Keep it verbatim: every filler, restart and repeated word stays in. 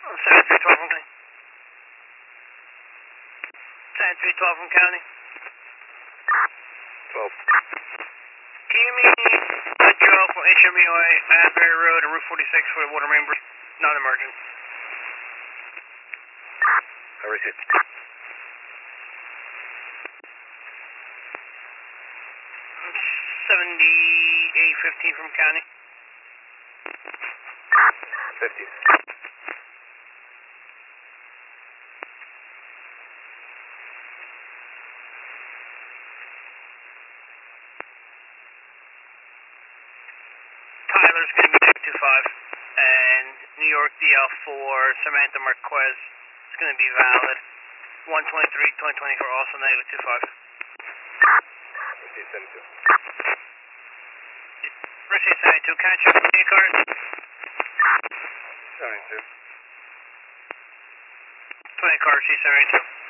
seven three twelve from County. seven three twelve from County. twelve. Can you meet a Joe from H M E O A, Asbury Road and Route forty-six for the water main break? Non-emergent. I received. seventy-eight fifteen from County. fifteen. Tyler's going to be two two five, and New York D L for Samantha Marquez is going to be valid. one twenty-three twenty twenty-four, also negative two five. Receive seventy-two. Receive seventy-two, can I check the ticket card? seventy-two. twenty card, receive seventy-two.